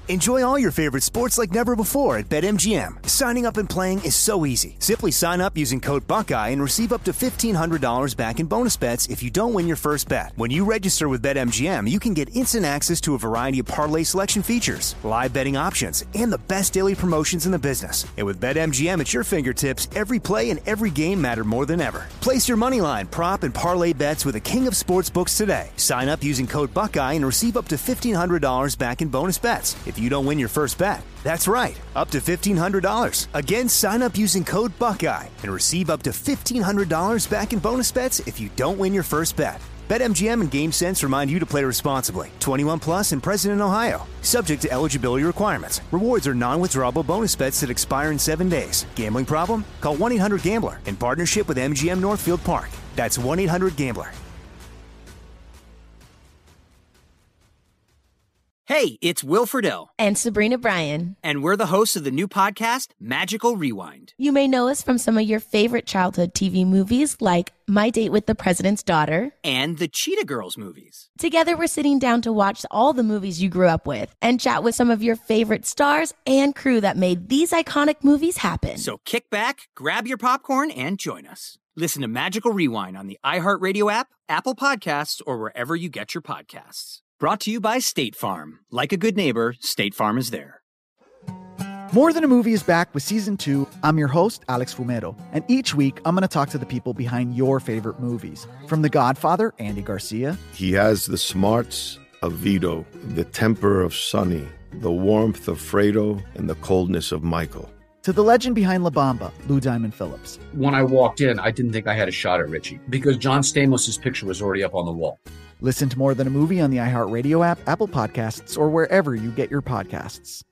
Enjoy all your favorite sports like never before at BetMGM. Signing up and playing is so easy. Simply sign up using code Buckeye and receive up to $1,500 back in bonus bets if you don't win your first bet. When you register with BetMGM, you can get instant access to a variety of parlay selection features, live betting options, and the best daily promotions in the business. And with BetMGM at your fingertips, every play and every game matter more than ever. Place your moneyline, prop, and parlay bets with the king of sportsbooks today. Sign up using code Buckeye and receive up to $1,500 back in bonus bets if you don't win your first bet. That's right, up to $1,500. Again, sign up using code Buckeye and receive up to $1,500 back in bonus bets if you don't win your first bet. BetMGM and GameSense remind you to play responsibly. 21 plus and present in Ohio. Subject to eligibility requirements. Rewards are non-withdrawable bonus bets that expire in 7 days. Gambling problem? Call 1-800-GAMBLER in partnership with MGM Northfield Park. That's 1-800-GAMBLER. Hey, it's Will Friedle. And Sabrina Bryan. And we're the hosts of the new podcast, Magical Rewind. You may know us from some of your favorite childhood TV movies like My Date with the President's Daughter. And the Cheetah Girls movies. Together, we're sitting down to watch all the movies you grew up with and chat with some of your favorite stars and crew that made these iconic movies happen. So kick back, grab your popcorn, and join us. Listen to Magical Rewind on the iHeartRadio app, Apple Podcasts, or wherever you get your podcasts. Brought to you by State Farm. Like a good neighbor, State Farm is there. More Than a Movie is back with Season 2. I'm your host, Alex Fumero. And each week, I'm going to talk to the people behind your favorite movies. From The Godfather, Andy Garcia. He has the smarts of Vito, the temper of Sonny, the warmth of Fredo, and the coldness of Michael. To the legend behind La Bamba, Lou Diamond Phillips. When I walked in, I didn't think I had a shot at Richie because John Stamos' picture was already up on the wall. Listen to More Than a Movie on the iHeartRadio app, Apple Podcasts, or wherever you get your podcasts.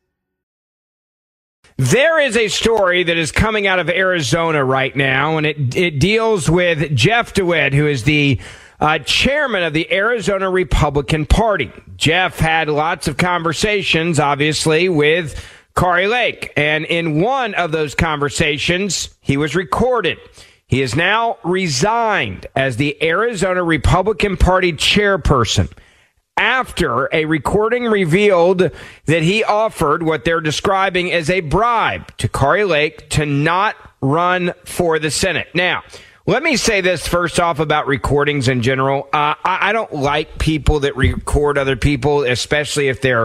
There is a story that is coming out of Arizona right now, and it deals with Jeff DeWitt, who is the chairman of the Arizona Republican Party. Jeff had lots of conversations, obviously, with Kari Lake, and in one of those conversations, he was recorded. He has now resigned as the Arizona Republican Party chairperson after a recording revealed that he offered what they're describing as a bribe to Kari Lake to not run for the Senate. Now, let me say this first off about recordings in general. I don't like people that record other people, especially if they're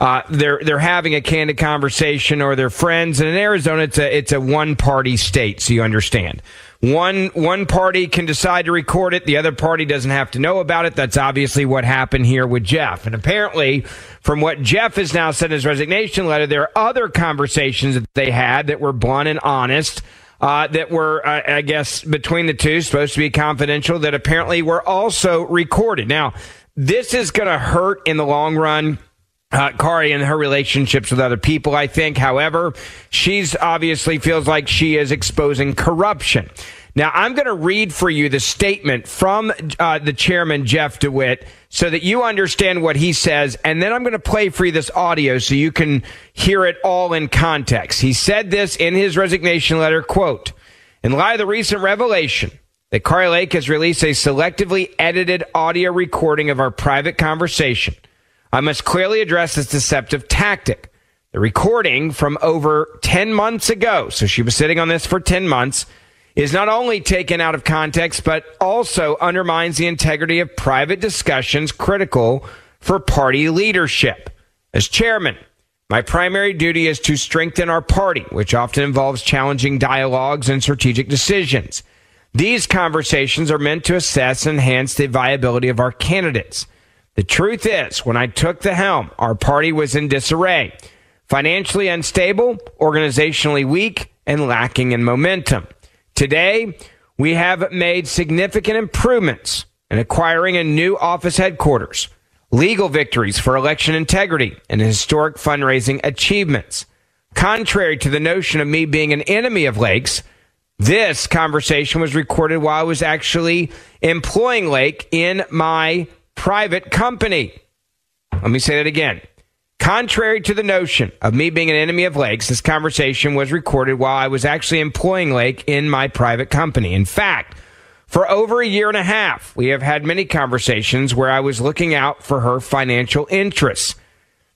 having a candid conversation or they're friends. And in Arizona, it's a one-party state, so you understand. One party can decide to record it. The other party doesn't have to know about it. That's obviously what happened here with Jeff. And apparently, from what Jeff has now said in his resignation letter, there are other conversations that they had that were blunt and honest, that were, I guess, between the two, supposed to be confidential, that apparently were also recorded. Now, this is going to hurt in the long run. Kari and her relationships with other people, I think. However, she's obviously feels like she is exposing corruption. Now, I'm going to read for you the statement from the chairman, Jeff DeWitt, so that you understand what he says. And then I'm going to play for you this audio so you can hear it all in context. He said this in his resignation letter, quote, "In light of the recent revelation that Kari Lake has released a selectively edited audio recording of our private conversation, I must clearly address this deceptive tactic. The recording from over 10 months ago," so she was sitting on this for 10 months, "is not only taken out of context, but also undermines the integrity of private discussions critical for party leadership. As chairman, my primary duty is to strengthen our party, which often involves challenging dialogues and strategic decisions. These conversations are meant to assess and enhance the viability of our candidates. The truth is, when I took the helm, our party was in disarray, financially unstable, organizationally weak, and lacking in momentum. Today, we have made significant improvements in acquiring a new office headquarters, legal victories for election integrity, and historic fundraising achievements. Contrary to the notion of me being an enemy of Lake's, this conversation was recorded while I was actually employing Lake in my private company." Let me say that again. Contrary to the notion of me being an enemy of Lake's, this conversation was recorded while I was actually employing Lake in my private company. In fact, for over a year and a half, we have had many conversations where I was looking out for her financial interests.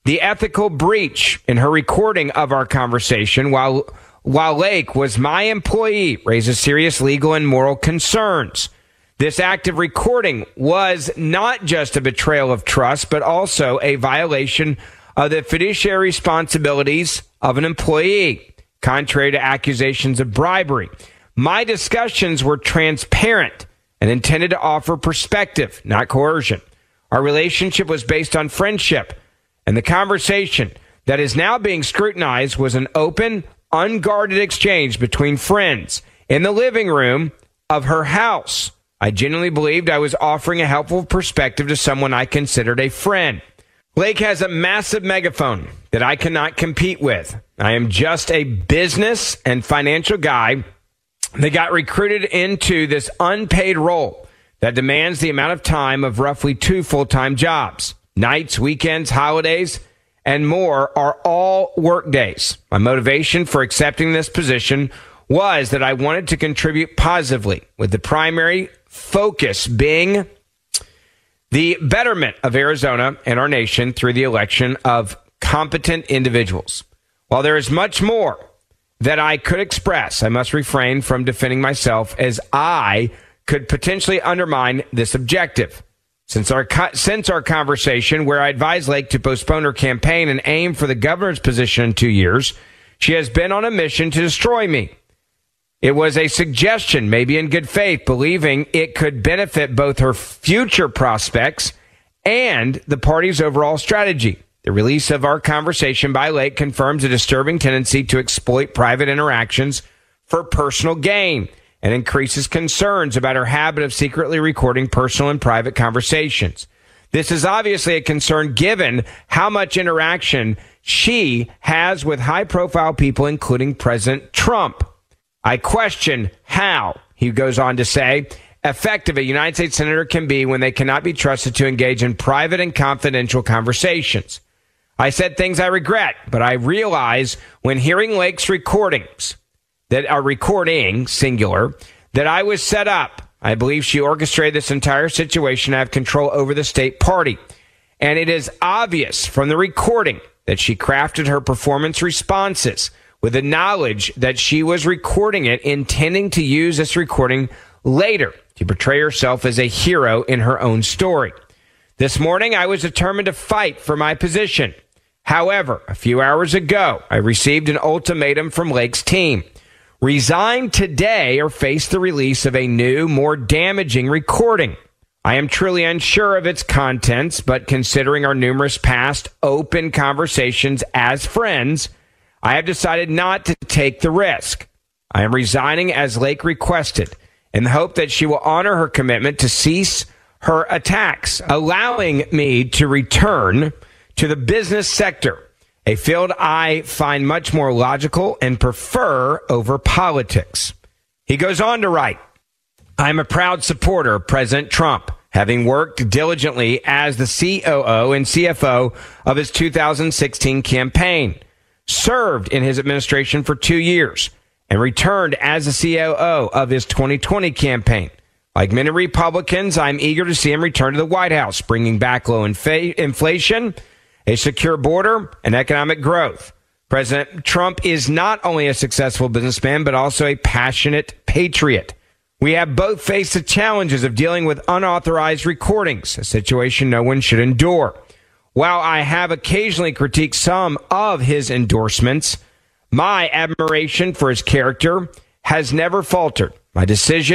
The ethical breach in her recording of our conversation while Lake was my employee raises serious legal and moral concerns. This act of recording was not just a betrayal of trust, but also a violation of the fiduciary responsibilities of an employee, contrary to accusations of bribery. My discussions were transparent and intended to offer perspective, not coercion. Our relationship was based on friendship, and the conversation that is now being scrutinized was an open, unguarded exchange between friends in the living room of her house. I genuinely believed I was offering a helpful perspective to someone I considered a friend. Lake has a massive megaphone that I cannot compete with. I am just a business and financial guy that got recruited into this unpaid role that demands the amount of time of roughly 2 full-time jobs. Nights, weekends, holidays, and more are all work days. My motivation for accepting this position was that I wanted to contribute positively, with the primary focus being the betterment of Arizona and our nation through the election of competent individuals. While there is much more that I could express, I must refrain from defending myself, as I could potentially undermine this objective. Since our conversation, where I advised Lake to postpone her campaign and aim for the governor's position in 2 years, she has been on a mission to destroy me. It was a suggestion, maybe in good faith, believing it could benefit both her future prospects and the party's overall strategy. The release of our conversation by Lake confirms a disturbing tendency to exploit private interactions for personal gain and increases concerns about her habit of secretly recording personal and private conversations. This is obviously a concern given how much interaction she has with high-profile people, including President Trump. I question how, he goes on to say, effective a United States senator can be when they cannot be trusted to engage in private and confidential conversations. I said things I regret, but I realize when hearing Lake's recordings, that are recording, singular, that I was set up. I believe she orchestrated this entire situation to have control over the state party. And it is obvious from the recording that she crafted her performance responses with the knowledge that she was recording it, intending to use this recording later to portray herself as a hero in her own story. This morning, I was determined to fight for my position. However, a few hours ago, I received an ultimatum from Lake's team. Resign today or face the release of a new, more damaging recording. I am truly unsure of its contents, but considering our numerous past open conversations as friends, I have decided not to take the risk. I am resigning as Lake requested in the hope that she will honor her commitment to cease her attacks, allowing me to return to the business sector, a field I find much more logical and prefer over politics. He goes on to write, I am a proud supporter of President Trump, having worked diligently as the COO and CFO of his 2016 campaign, served in his administration for 2 years, and returned as the COO of his 2020 campaign. Like many Republicans, I'm eager to see him return to the White House, bringing back low inflation, a secure border, and economic growth. President Trump is not only a successful businessman, but also a passionate patriot. We have both faced the challenges of dealing with unauthorized recordings, a situation no one should endure. While I have occasionally critiqued some of his endorsements, my admiration for his character has never faltered. My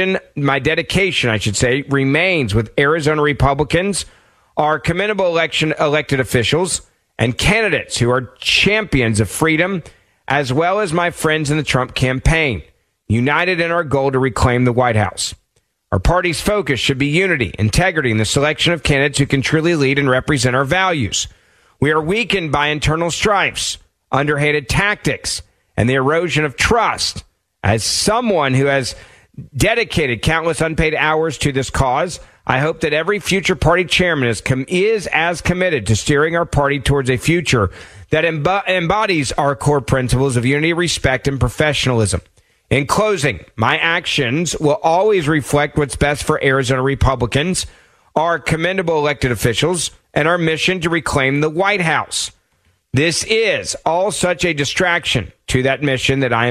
dedication, remains with Arizona Republicans, our commendable elected officials, and candidates who are champions of freedom, as well as my friends in the Trump campaign, united in our goal to reclaim the White House. Our party's focus should be unity, integrity, and the selection of candidates who can truly lead and represent our values. We are weakened by internal strifes, underhanded tactics, and the erosion of trust. As someone who has dedicated countless unpaid hours to this cause, I hope that every future party chairman is as committed to steering our party towards a future that embodies our core principles of unity, respect, and professionalism. In closing, my actions will always reflect what's best for Arizona Republicans, our commendable elected officials, and our mission to reclaim the White House. This is all such a distraction to that mission that I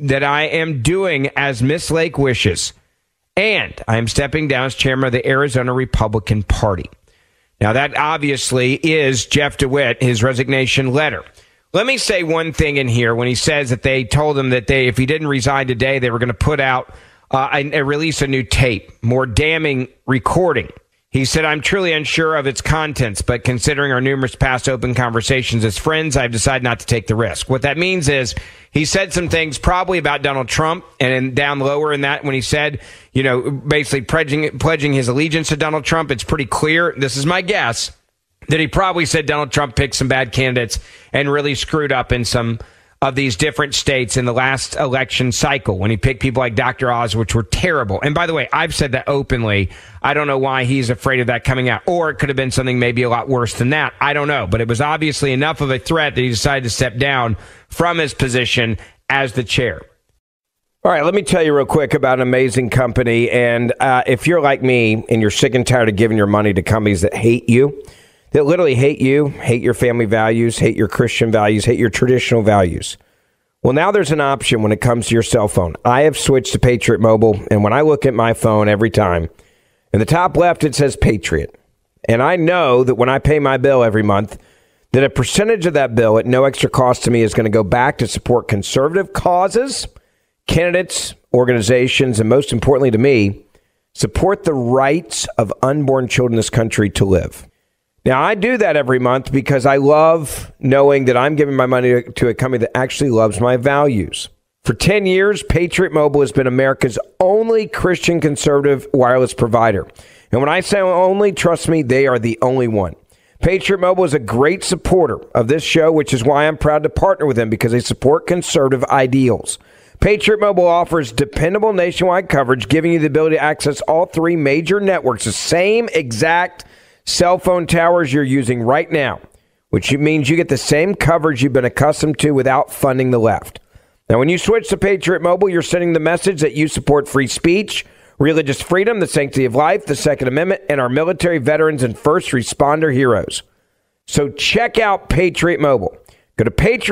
am doing as Miss Lake wishes. And I am stepping down as chairman of the Arizona Republican Party. Now, that obviously is Jeff DeWitt, his resignation letter. Let me say one thing in here when he says that they told him that if he didn't resign today, they were going to put out release a new tape, more damning recording. He said, I'm truly unsure of its contents, but considering our numerous past open conversations as friends, I've decided not to take the risk. What that means is he said some things probably about Donald Trump, and down lower in that when he said, basically pledging his allegiance to Donald Trump, it's pretty clear, this is my guess, that he probably said Donald Trump picked some bad candidates and really screwed up in some of these different states in the last election cycle when he picked people like Dr. Oz, which were terrible. And by the way, I've said that openly. I don't know why he's afraid of that coming out. Or it could have been something maybe a lot worse than that. I don't know. But it was obviously enough of a threat that he decided to step down from his position as the chair. All right, let me tell you real quick about an amazing company. And if you're like me and you're sick and tired of giving your money to companies that hate you, that literally hate you, hate your family values, hate your Christian values, hate your traditional values. Well, now there's an option when it comes to your cell phone. I have switched to Patriot Mobile, and when I look at my phone every time, in the top left it says Patriot. And I know that when I pay my bill every month, that a percentage of that bill at no extra cost to me is going to go back to support conservative causes, candidates, organizations, and most importantly to me, support the rights of unborn children in this country to live. Now, I do that every month because I love knowing that I'm giving my money to a company that actually loves my values. For 10 years, Patriot Mobile has been America's only Christian conservative wireless provider. And when I say only, trust me, they are the only one. Patriot Mobile is a great supporter of this show, which is why I'm proud to partner with them because they support conservative ideals. Patriot Mobile offers dependable nationwide coverage, giving you the ability to access all three major networks, the same exact cell phone towers you're using right now, which means you get the same coverage you've been accustomed to without funding the left. Now, when you switch to Patriot Mobile, you're sending the message that you support free speech, religious freedom, the sanctity of life, the Second Amendment, and our military veterans and first responder heroes. So check out Patriot Mobile. Go to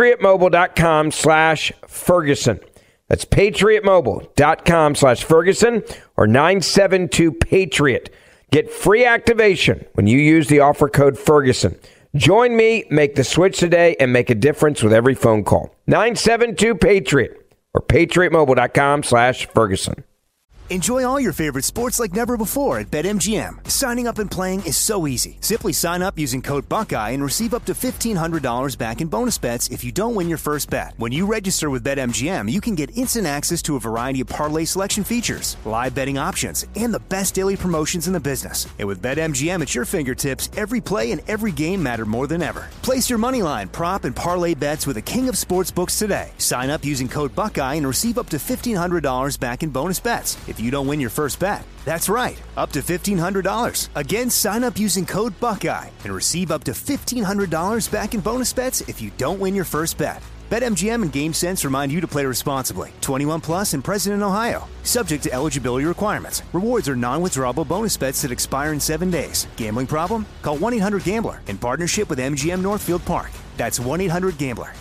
patriotmobile.com/Ferguson. That's patriotmobile.com/Ferguson or 972-PATRIOT. Get free activation when you use the offer code Ferguson. Join me, make the switch today, and make a difference with every phone call. 972-PATRIOT or patriotmobile.com/Ferguson. Enjoy all your favorite sports like never before at BetMGM. Signing up and playing is so easy. Simply sign up using code Buckeye and receive up to $1,500 back in bonus bets if you don't win your first bet. When you register with BetMGM, you can get instant access to a variety of parlay selection features, live betting options, and the best daily promotions in the business. And with BetMGM at your fingertips, every play and every game matter more than ever. Place your moneyline, prop, and parlay bets with the king of sportsbooks today. Sign up using code Buckeye and receive up to $1,500 back in bonus bets if you don't win your first bet. That's right, up to $1,500. Again, sign up using code Buckeye and receive up to $1,500 back in bonus bets if you don't win your first bet. BetMGM and GameSense remind you to play responsibly. 21 plus and present in Ohio. Subject to eligibility requirements. Rewards are non-withdrawable bonus bets that expire in 7 days. Gambling problem? Call 1-800-GAMBLER in partnership with MGM Northfield Park. That's 1-800-GAMBLER.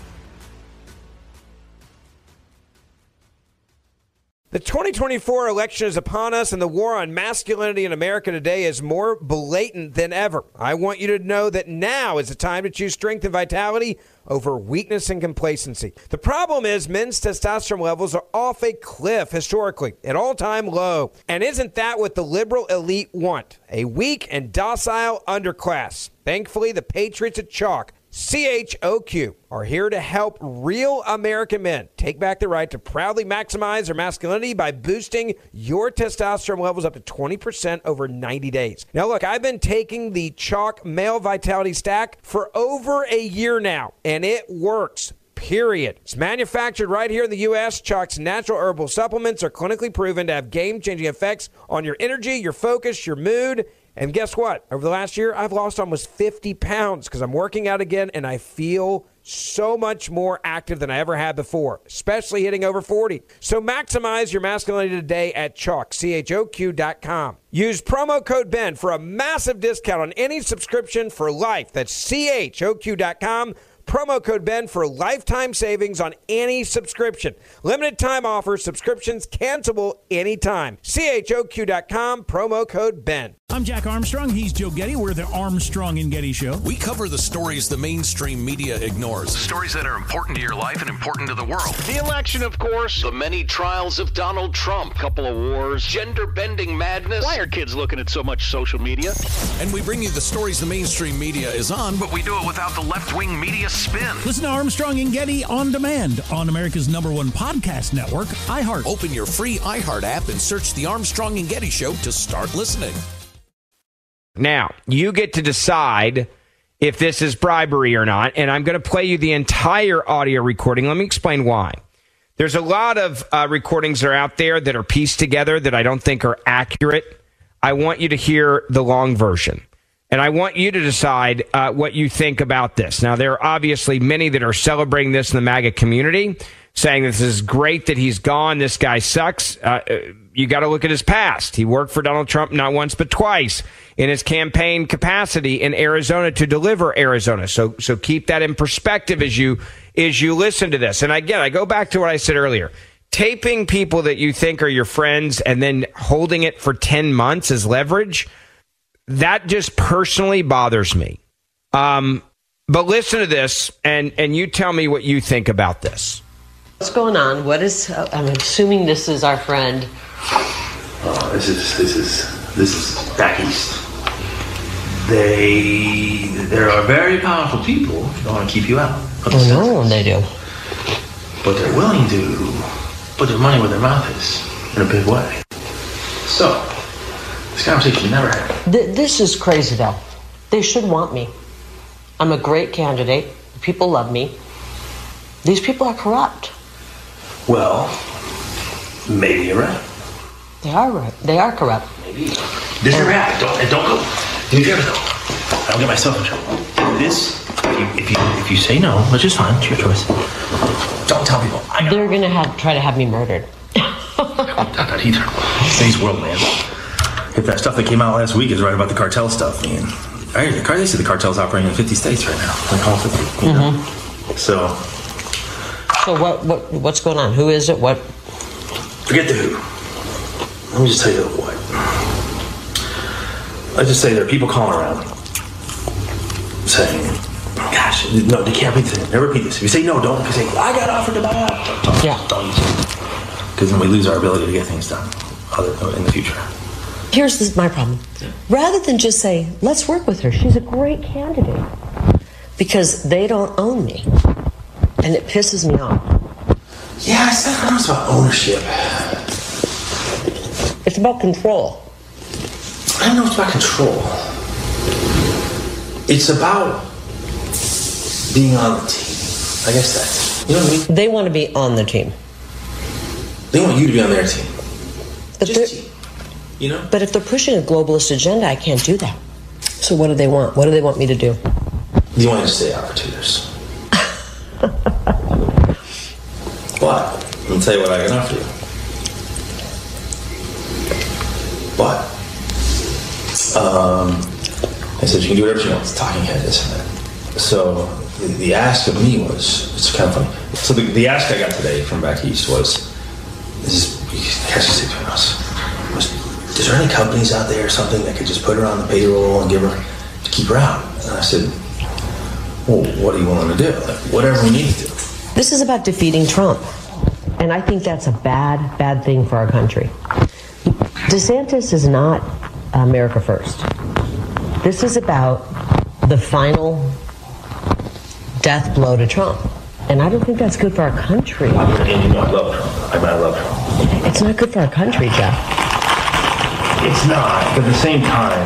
The 2024 election is upon us, and the war on masculinity in America today is more blatant than ever. I want you to know that now is the time to choose strength and vitality over weakness and complacency. The problem is men's testosterone levels are off a cliff historically, an all-time low. And isn't that what the liberal elite want? A weak and docile underclass. Thankfully, the Patriots at Chalk, CHOQ, are here to help real American men take back the right to proudly maximize their masculinity by boosting your testosterone levels up to 20% over 90 days. Now, look, I've been taking the Chalk Male Vitality Stack for over a year now, and it works. Period. It's manufactured right here in the U.S. Chalk's natural herbal supplements are clinically proven to have game-changing effects on your energy, your focus, your mood. And guess what? Over the last year, I've lost almost 50 pounds because I'm working out again, and I feel so much more active than I ever had before, especially hitting over 40. So maximize your masculinity today at Chalk, CHOQ.com. Use promo code BEN for a massive discount on any subscription for life. That's CHOQ.com. promo code Ben for lifetime savings on any subscription. Limited time offer. Subscriptions cancelable anytime. CHOQ.com, promo code Ben. I'm Jack Armstrong. He's Joe Getty. We're the Armstrong and Getty Show. We cover the stories the mainstream media ignores. Stories that are important to your life and important to the world. The election, of course. The many trials of Donald Trump. Couple of wars. Gender-bending madness. Why are kids looking at so much social media? And we bring you the stories the mainstream media is on, but we do it without the left-wing media spin. Listen to Armstrong and Getty on demand on America's #1 podcast network, iHeart. Open your free iHeart app and search The Armstrong and Getty Show to start listening. Now, you get to decide if this is bribery or not, and I'm going to play you the entire audio recording. Let me explain why. There's a lot of recordings that are out there that are pieced together that I don't think are accurate. I want you to hear the long version, and I want you to decide what you think about this. Now, there are obviously many that are celebrating this in the MAGA community, saying this is great that he's gone, this guy sucks. You got to look at his past. He worked for Donald Trump not once but twice in his campaign capacity in Arizona to deliver Arizona. So keep that in perspective as you listen to this. And again, I go back to what I said earlier. Taping people that you think are your friends and then holding it for 10 months as leverage, that just personally bothers me. But listen to this and you tell me what you think about this. What's going on? What is? I'm assuming this is our friend. This is back east. There are very powerful people who want to keep you out. Oh no, they do. But they're willing to put their money where their mouth is in a big way. So this conversation never happened. This is crazy, though. They should want me. I'm a great candidate. People love me. These people are corrupt. Well, maybe you're right. They are right. They are corrupt. Maybe. This is rap. Don't go. Do me a favor, though. I don't get myself in trouble. This, if you say no, which is fine, it's your choice. Don't tell people. I know. They're gonna try to have me murdered. Not either. Today's world, man. If that stuff that came out last week is right about the cartel stuff, man. They say the cartel's operating in 50 states right now. Like all 50. You know? So what's going on? Who is it? What? Forget the who. Let me just tell you the what. Let's just say there are people calling around saying, gosh, no, they can't repeat this. Never repeat this. If you say no, don't. If you say, I got offered to buy out. Don't use it. Because then we lose our ability to get things done in the future. Here's my problem. Rather than just say, let's work with her. She's a great candidate. Because they don't own me. And it pisses me off. Yeah, I don't know it's about ownership. It's about control. I don't know it's about control. It's about being on the team. I guess that's, you know what I mean? They want to be on the team. They want you to be on their team. But just team. You know? But if they're pushing a globalist agenda, I can't do that. So what do they want? What do they want me to do? You want to stay opportunist. But let me tell you what I can offer you. But I said you can do whatever you want. It's talking head, this and that. So the ask of me was, it's kind of funny. So the ask I got today from back east was, catch this between us. Is there any companies out there or something that could just put her on the payroll and give her to keep her out? And I said, well, what are you willing to do? Like, whatever we need to do. This is about defeating Trump. And I think that's a bad thing for our country. DeSantis is not America first. This is about the final death blow to Trump. And I don't think that's good for our country. And you might love Trump. I might love Trump. It's not good for our country, Jeff. It's not, but at the same time,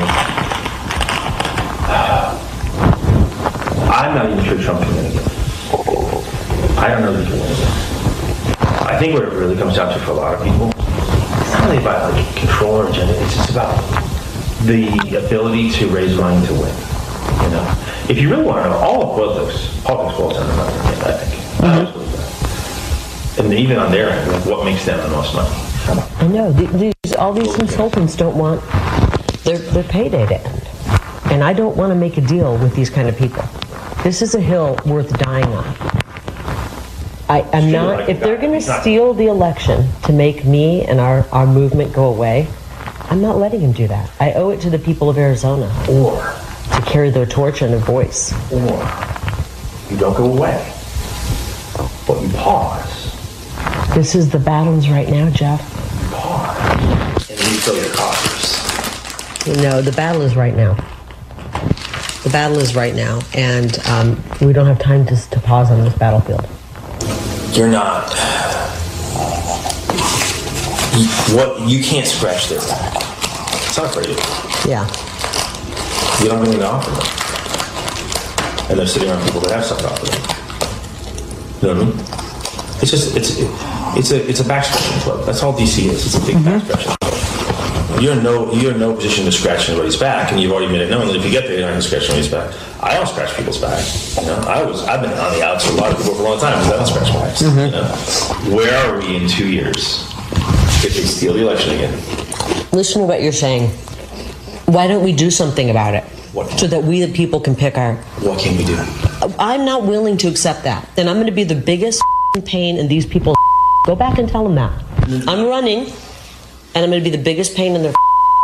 I'm not even sure Trump can win again. I don't know if he can win again. I think what it really comes down to for a lot of people, it's not really about like control or agenda. It's just about the ability to raise money to win. You know, if you really want to know, all of politics boils down to money. I think. And even on their end, like what makes them the most money. I know. All these consultants don't want their payday to end. And I don't want to make a deal with these kind of people. This is a hill worth dying on. I'm not, if they're going to steal the election to make me and our movement go away, I'm not letting him do that. I owe it to the people of Arizona. Or to carry their torch and their voice. Or you don't go away, but you pause. This is the battles right now, Jeff. You pause, and then you fill your coffers. No, the battle is right now. The battle is right now, and we don't have time to pause on this battlefield. You're not. You can't scratch their back. It's not for you. Yeah. You don't have anything to offer them. And they're sitting around people that have something to offer them. You know what I mean? It's just, it's a back scratching club. That's all DC is. It's a big back scratching club. You're in no position to scratch anybody's back, and you've already made it known that if you get there, you're not going to scratch anybody's back. I don't scratch people's back. You know, I've been on the outs with a lot of people for a long time because I don't scratch backs. You know? Where are we in 2 years if they steal the election again? Listen to what you're saying. Why don't we do something about it? So that we, the people, can pick our... What can we do? I'm not willing to accept that. And I'm going to be the biggest pain in these people's... Go back and tell them that. I'm running, and I'm going to be the biggest pain in their...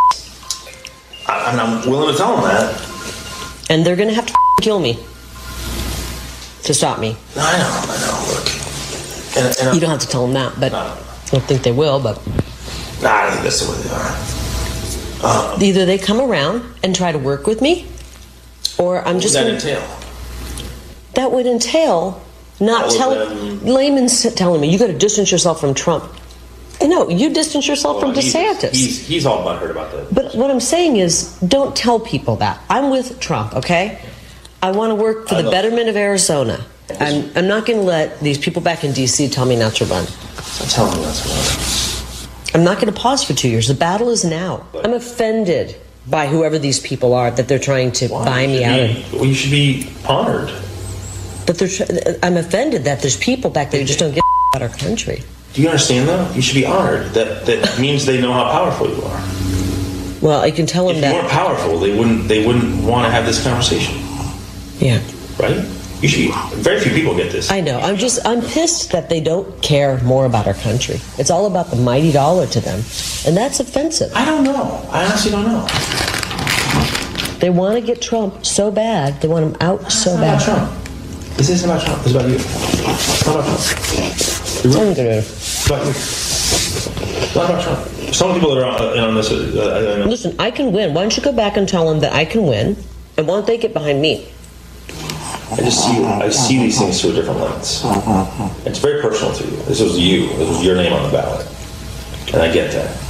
I'm willing to tell them that. And they're going to have to kill me to stop me. I know. Look. And you don't have to tell them that, but I don't think they will, but... I don't think that's the way they are. Either they come around and try to work with me, or I'm just... What would that entail? That would entail not telling... Layman's telling me, you got to distance yourself from Trump. No, you distance yourself from DeSantis. He's all butthurt about that. But what I'm saying is, don't tell people that. I'm with Trump, okay? I want to work for the betterment of Arizona. I'm not going to let these people back in D.C. tell me not to run. I'm telling you not to run. I'm not going to pause for 2 years. The battle is now. I'm offended by whoever these people are that they're trying to buy me out of. Well, you should be honored. But I'm offended that there's people back there who just don't give about our country. Do you understand that? You should be honored. That means they know how powerful you are. Well, I can tell them that. If you weren't powerful, they wouldn't want to have this conversation. Yeah. Right? You should be. Very few people get this. I know. I'm pissed that they don't care more about our country. It's all about the mighty dollar to them. And that's offensive. I don't know. I honestly don't know. They want to get Trump so bad. They want him out so bad. It's not about Trump. This isn't about Trump. It's about you. It's not about Trump. It's about you. It's not about Trump. Some people that are on this... Listen, I can win. Why don't you go back and tell them that I can win? And why don't they get behind me? I see these things through a different lens. It's very personal to you. This was you. This was your name on the ballot. And I get that.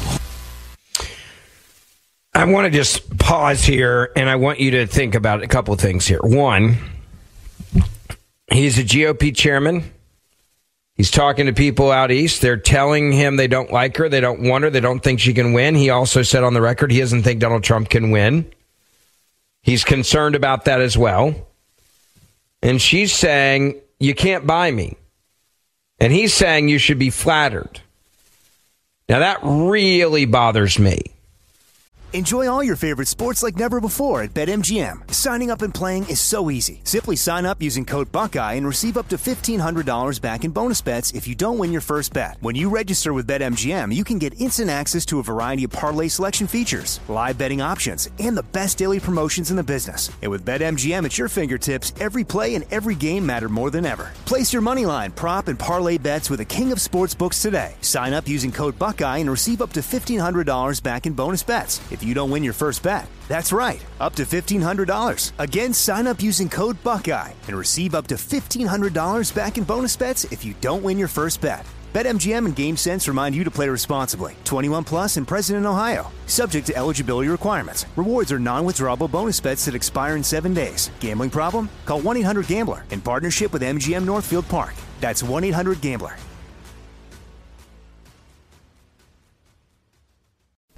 I want to just pause here, and I want you to think about a couple of things here. One, he's a GOP chairman. He's talking to people out east. They're telling him they don't like her. They don't want her. They don't think she can win. He also said on the record he doesn't think Donald Trump can win. He's concerned about that as well. And she's saying, you can't buy me. And he's saying you should be flattered. Now, that really bothers me. Enjoy all your favorite sports like never before at BetMGM. Signing up and playing is so easy. Simply sign up using code Buckeye and receive up to $1,500 back in bonus bets if you don't win your first bet. When you register with BetMGM, you can get instant access to a variety of parlay selection features, live betting options, and the best daily promotions in the business. And with BetMGM at your fingertips, every play and every game matter more than ever. Place your moneyline, prop, and parlay bets with the king of sportsbooks today. Sign up using code Buckeye and receive up to $1,500 back in bonus bets if you don't win your first bet. That's right, up to $1,500. Again, sign up using code Buckeye and receive up to $1,500 back in bonus bets if you don't win your first bet. BetMGM and GameSense remind you to play responsibly. 21 plus and present in Ohio. Subject to eligibility requirements. Rewards are non-withdrawable bonus bets that expire in 7 days. Gambling problem? Call 1-800-GAMBLER in partnership with MGM Northfield Park. That's 1-800-GAMBLER.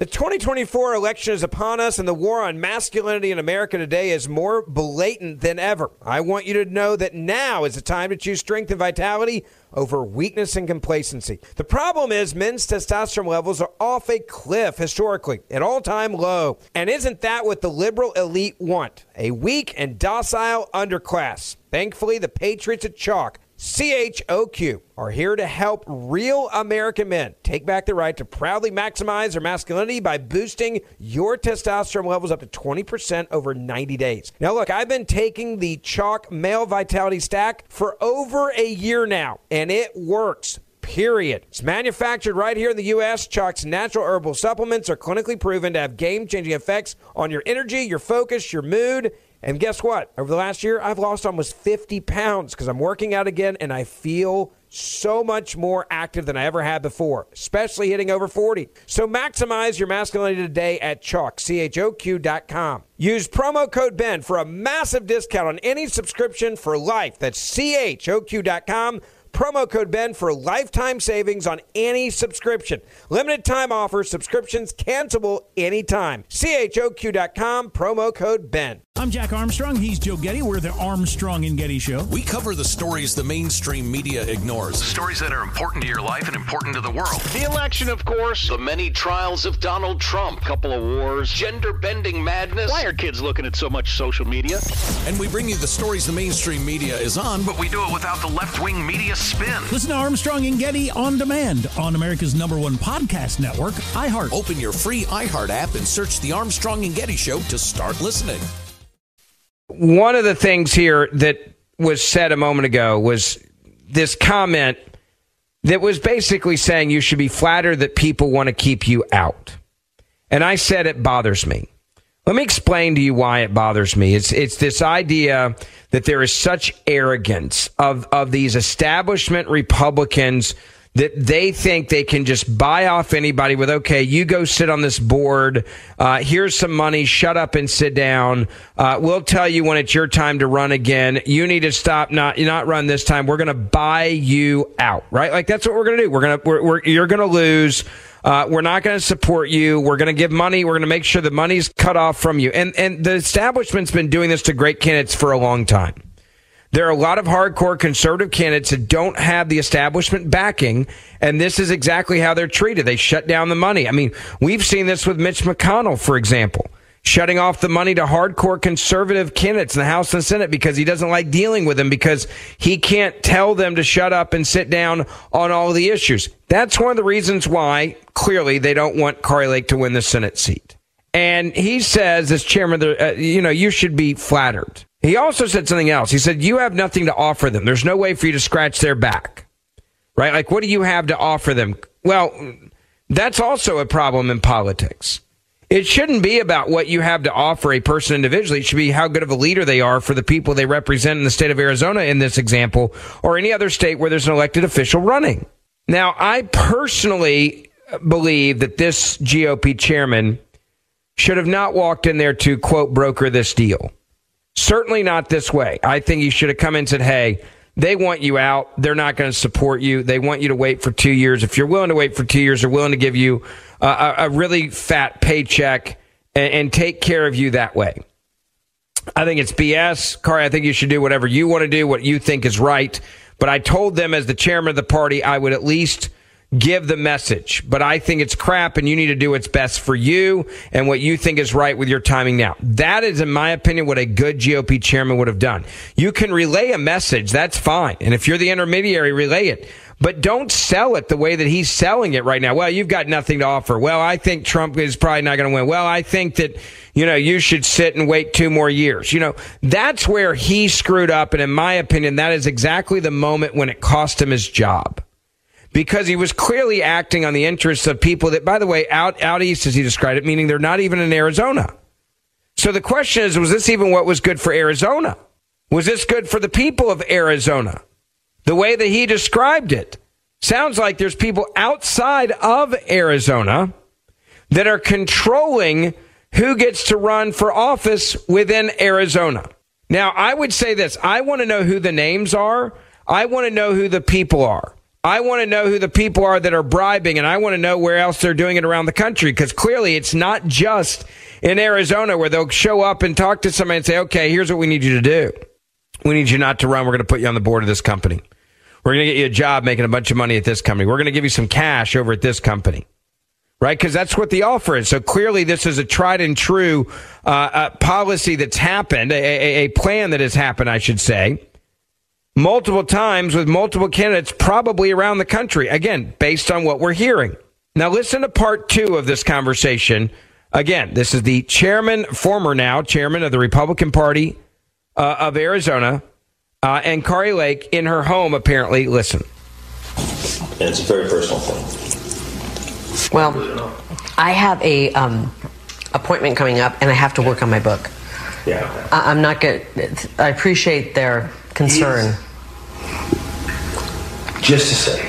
The 2024 election is upon us, and the war on masculinity in America today is more blatant than ever. I want you to know that now is the time to choose strength and vitality over weakness and complacency. The problem is men's testosterone levels are off a cliff historically, an all-time low. And isn't that what the liberal elite want? A weak and docile underclass. Thankfully, the patriots at Chalk, CHOQ, are here to help real American men take back the right to proudly maximize their masculinity by boosting your testosterone levels up to 20% over 90 days. Now, look, I've been taking the Chalk Male Vitality Stack for over a year now, and it works. Period. It's manufactured right here in the U.S. Chalk's natural herbal supplements are clinically proven to have game-changing effects on your energy, your focus, your mood. And guess what? Over the last year, I've lost almost 50 pounds because I'm working out again, and I feel so much more active than I ever had before, especially hitting over 40. So maximize your masculinity today at Chalk, CHOQ.com. Use promo code BEN for a massive discount on any subscription for life. That's CHOQ.com. Promo code BEN for lifetime savings on any subscription. Limited time offer. Subscriptions cancelable anytime. CHOQ.com. Promo code BEN. I'm Jack Armstrong. He's Joe Getty. We're the Armstrong and Getty Show. We cover the stories the mainstream media ignores. Stories that are important to your life and important to the world. The election, of course. The many trials of Donald Trump. Couple of wars. Gender-bending madness. Why are kids looking at so much social media? And we bring you the stories the mainstream media is on, but we do it without the left-wing media spin. Listen to Armstrong and Getty on demand on America's #1 podcast network, iHeart. Open your free iHeart app and search the Armstrong and Getty Show to start listening. One of the things here that was said a moment ago was this comment that was basically saying you should be flattered that people want to keep you out. And I said it bothers me. Let me explain to you why it bothers me. It's this idea that there is such arrogance of these establishment Republicans that they think they can just buy off anybody with, okay, you go sit on this board. Here's some money. Shut up and sit down. We'll tell you when it's your time to run again. You need to stop, not run this time. We're going to buy you out, right? Like that's what we're going to do. You're going to lose. We're not going to support you. We're going to give money. We're going to make sure the money's cut off from you. And the establishment's been doing this to great candidates for a long time. There are a lot of hardcore conservative candidates that don't have the establishment backing, and this is exactly how they're treated. They shut down the money. I mean, we've seen this with Mitch McConnell, for example, shutting off the money to hardcore conservative candidates in the House and Senate because he doesn't like dealing with them because he can't tell them to shut up and sit down on all the issues. That's one of the reasons why, clearly, they don't want Kari Lake to win the Senate seat. And he says, as chairman, you should be flattered. He also said something else. He said, you have nothing to offer them. There's no way for you to scratch their back, right? Like, what do you have to offer them? Well, that's also a problem in politics. It shouldn't be about what you have to offer a person individually. It should be how good of a leader they are for the people they represent in the state of Arizona in this example, or any other state where there's an elected official running. Now, I personally believe that this GOP chairman should have not walked in there to, quote, broker this deal. Certainly not this way. I think he should have come in and said, hey, they want you out. They're not going to support you. They want you to wait for 2 years. If you're willing to wait for 2 years, they're willing to give you a really fat paycheck and take care of you that way. I think it's BS. Kari, I think you should do whatever you want to do, what you think is right. But I told them as the chairman of the party, I would at least give the message. But I think it's crap, and you need to do what's best for you and what you think is right with your timing now. That is, in my opinion, what a good GOP chairman would have done. You can relay a message. That's fine. And if you're the intermediary, relay it. But don't sell it the way that he's selling it right now. Well, you've got nothing to offer. Well, I think Trump is probably not going to win. Well, I think that, you should sit and wait 2 more years. That's where he screwed up. And in my opinion, that is exactly the moment when it cost him his job. Because he was clearly acting on the interests of people that, by the way, out east, as he described it, meaning they're not even in Arizona. So the question is, was this even what was good for Arizona? Was this good for the people of Arizona? The way that he described it sounds like there's people outside of Arizona that are controlling who gets to run for office within Arizona. Now, I would say this. I want to know who the names are. I want to know who the people are. I want to know who the people are that are bribing, and I want to know where else they're doing it around the country, because clearly it's not just in Arizona where they'll show up and talk to somebody and say, okay, here's what we need you to do. We need you not to run. We're going to put you on the board of this company. We're going to get you a job making a bunch of money at this company. We're going to give you some cash over at this company. Right? Because that's what the offer is. So clearly this is a tried and true policy that's happened, a plan that has happened, I should say, multiple times with multiple candidates probably around the country. Again, based on what we're hearing. Now listen to part 2 of this conversation. Again, this is the former chairman of the Republican Party of Arizona, and Kari Lake in her home, apparently. Listen. And it's a very personal thing. Well, I have a appointment coming up, and I have to work on my book. Yeah. I'm not good. I appreciate their concern. Just to say,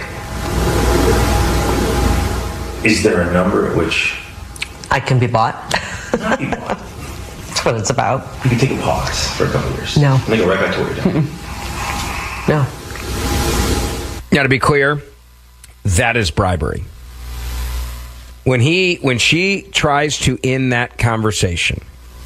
is there a number at which I can be bought? Not be bought. That's what it's about. You can take a pause for a couple of years. No. And then go right back to what you're doing. No. Now, to be clear, that is bribery. When she tries to end that conversation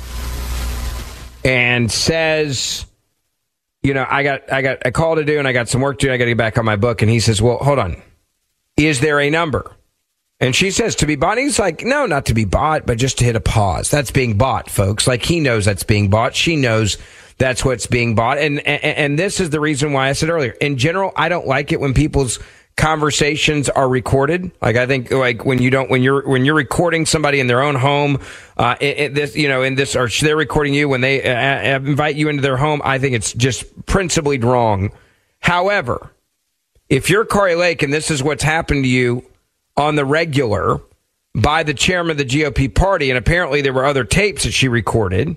and says, you know, I got a call to do and I got some work to do, I got to get back on my book, and he says, well, hold on, is there a number? And she says, to be bought. And he's like, no, not to be bought, but just to hit a pause. That's being bought, folks. Like, he knows that's being bought. She knows that's what's being bought. And this is the reason why I said earlier, in general, I don't like it when people's conversations are recorded. Like, I think, like, when you're recording somebody in their own home, or they're recording you when they invite you into their home, I think it's just principally wrong. However, if you're Kari Lake and this is what's happened to you on the regular by the chairman of the GOP party, and apparently there were other tapes that she recorded,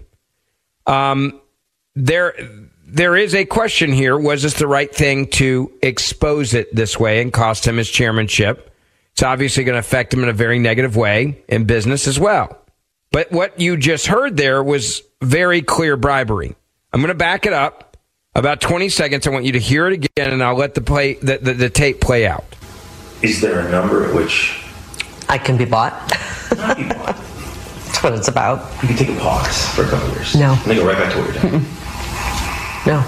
there is a question here. Was this the right thing to expose it this way and cost him his chairmanship? It's obviously going to affect him in a very negative way in business as well. But what you just heard there was very clear bribery. I'm going to back it up about 20 seconds. I want you to hear it again, and I'll let the tape play out. Is there a number at which I can be bought? Not be bought. That's what it's about. You can take a pause for a couple of years. No. And then go right back to what you're doing. No.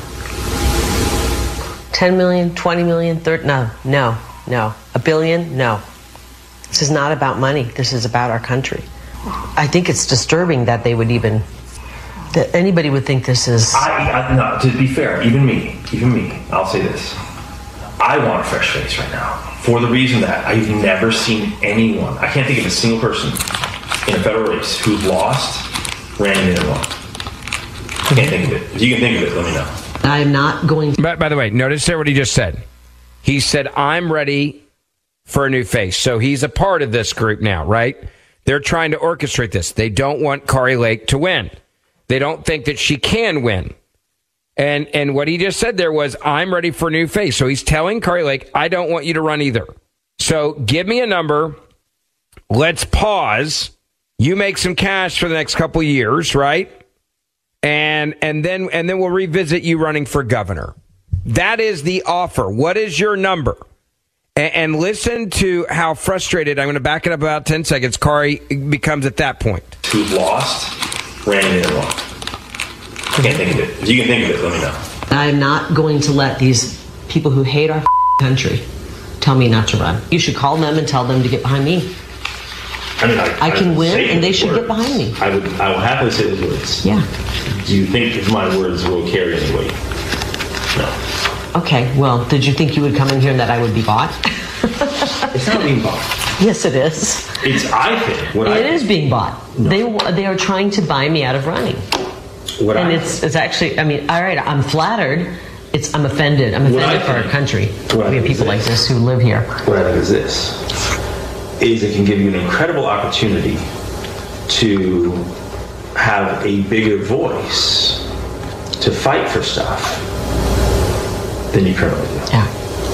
10 million, 20 million, 30, no. $1 billion, no. This is not about money. This is about our country. I think it's disturbing that they would that anybody would think this is... No, to be fair, even me, I'll say this. I want a fresh face right now, for the reason that I've never seen anyone, I can't think of a single person in a federal race who's lost, ran in and won. I can't think of it. If you can think of it, let me know. I'm not going to... By the way, notice there what he just said. He said, I'm ready for a new face. So he's a part of this group now, right? They're trying to orchestrate this. They don't want Kari Lake to win. They don't think that she can win. And what he just said there was, I'm ready for a new face. So he's telling Kari Lake, I don't want you to run either. So give me a number. Let's pause. You make some cash for the next couple of years, right? And then we'll revisit you running for governor. That is the offer. What is your number? And listen to how frustrated, I'm going to back it up about 10 seconds, Kari becomes at that point. Who's lost, ran in and won. I can't think of it. If you can think of it, let me know. I'm not going to let these people who hate our country tell me not to run. You should call them and tell them to get behind me. I mean, I can win, and they should get behind me. I will happily say those words. Yeah. Do you think my words will carry any weight? No. Okay, well, did you think you would come in here and that I would be bought? It's not being bought. Yes, it is. It is being bought. No. They are trying to buy me out of running. It's actually, I mean, all right, I'm flattered. I'm offended. I'm offended for our country. We have people like this who live here. What I think is this, is it can give you an incredible opportunity to have a bigger voice to fight for stuff than you currently do. Yeah.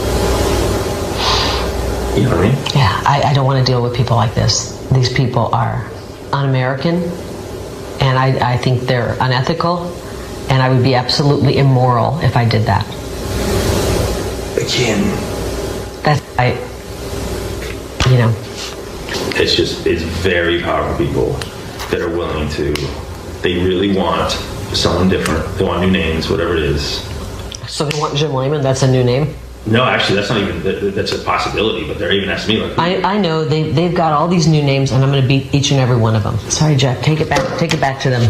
You know what I mean? Yeah, I don't want to deal with people like this. These people are un-American, and I think they're unethical, and I would be absolutely immoral if I did that. Again. It's very powerful people that are willing to, they really want someone different. They want new names, whatever it is. So they want Jim Lehman? That's a new name? No, actually, that's not even, that's a possibility, but they're even asking me like... I know, they've got all these new names, and I'm going to beat each and every one of them. Sorry, Jeff, take it back to them.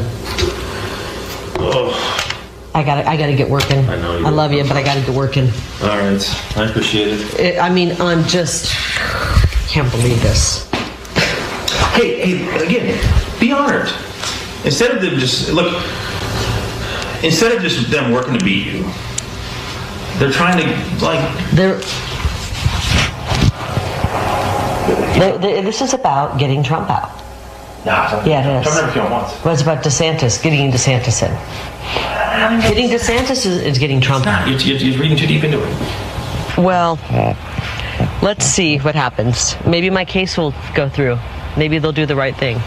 Oh. I gotta get working. I know you I love you, but I gotta get working. All right, I appreciate it. I'm just... can't believe this. Hey, again, be honored. Instead of just them working to beat you, they're trying to, like... This is about getting Trump out. Nah, yeah, it is. Trump never came out once. Well, it's about DeSantis, getting DeSantis in. Getting DeSantis is getting Trump out. You're reading too deep into it. Well, let's see what happens. Maybe my case will go through. Maybe they'll do the right thing.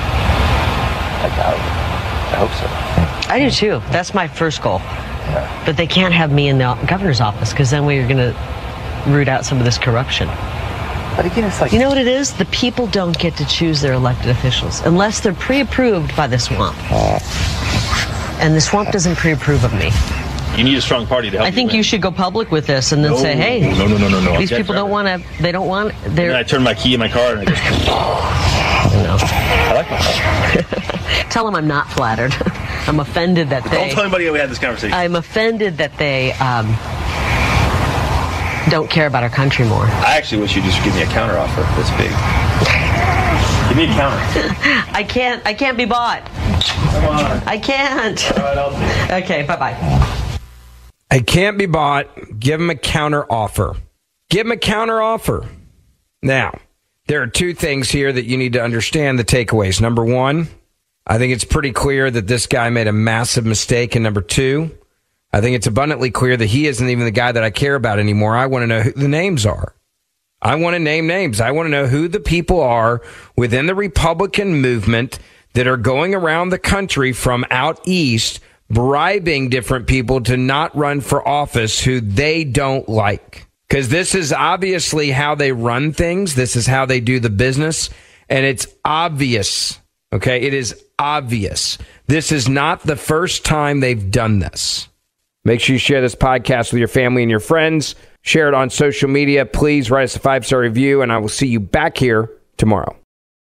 I hope so. I do too. That's my first goal. Yeah. But they can't have me in the governor's office because then we're going to root out some of this corruption. But again, it's like... You know what it is? The people don't get to choose their elected officials unless they're pre-approved by the swamp. And the swamp doesn't pre-approve of me. You need a strong party to help. I think you should go public with this and then say, hey, no. These people don't want to, they don't want... I turn my key in my car and I just... I like myself. Tell them I'm not flattered. I'm offended that they... Don't tell anybody we had this conversation. I'm offended that they don't care about our country more. I actually wish you'd just give me a counteroffer that's big. Give me a counter. I can't be bought. Come on. I can't. All right, I'll see. Okay, bye-bye. I can't be bought. Give him a counter offer. Give him a counter offer. Now, there are two things here that you need to understand the takeaways. Number one, I think it's pretty clear that this guy made a massive mistake. And number two, I think it's abundantly clear that he isn't even the guy that I care about anymore. I want to know who the names are. I want to name names. I want to know who the people are within the Republican movement that are going around the country from out east bribing different people to not run for office who they don't like. Because this is obviously how they run things. This is how they do the business. And it's obvious. Okay, it is obvious. This is not the first time they've done this. Make sure you share this podcast with your family and your friends. Share it on social media. Please write us a 5-star review, and I will see you back here tomorrow.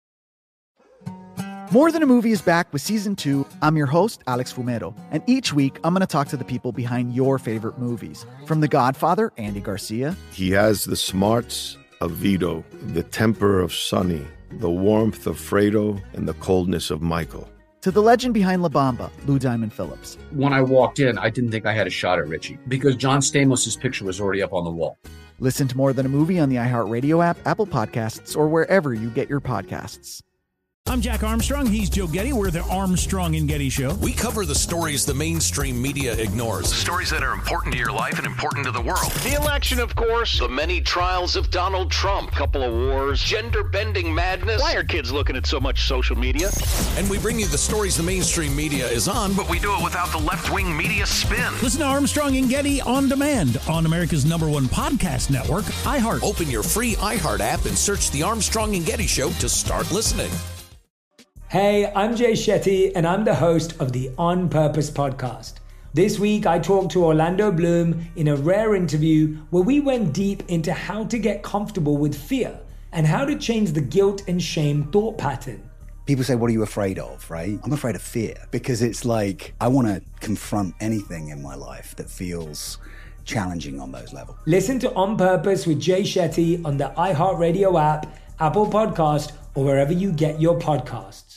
More Than a Movie is back with Season 2. I'm your host, Alex Fumero. And each week, I'm going to talk to the people behind your favorite movies. From The Godfather, Andy Garcia. He has the smarts of Vito, the temper of Sonny, the warmth of Fredo, and the coldness of Michael. To the legend behind La Bamba, Lou Diamond Phillips. When I walked in, I didn't think I had a shot at Richie because John Stamos' picture was already up on the wall. Listen to More Than a Movie on the iHeartRadio app, Apple Podcasts, or wherever you get your podcasts. I'm Jack Armstrong. He's Joe Getty. We're the Armstrong and Getty Show. We cover the stories the mainstream media ignores. The stories that are important to your life and important to the world. The election, of course. The many trials of Donald Trump. Couple of wars. Gender-bending madness. Why are kids looking at so much social media? And we bring you the stories the mainstream media is on, but we do it without the left-wing media spin. Listen to Armstrong and Getty on demand on America's #1 podcast network, iHeart. Open your free iHeart app and search The Armstrong and Getty Show to start listening. Hey, I'm Jay Shetty, and I'm the host of the On Purpose podcast. This week, I talked to Orlando Bloom in a rare interview where we went deep into how to get comfortable with fear and how to change the guilt and shame thought pattern. People say, what are you afraid of, right? I'm afraid of fear because it's like I want to confront anything in my life that feels challenging on those levels. Listen to On Purpose with Jay Shetty on the iHeartRadio app, Apple Podcast, or wherever you get your podcasts.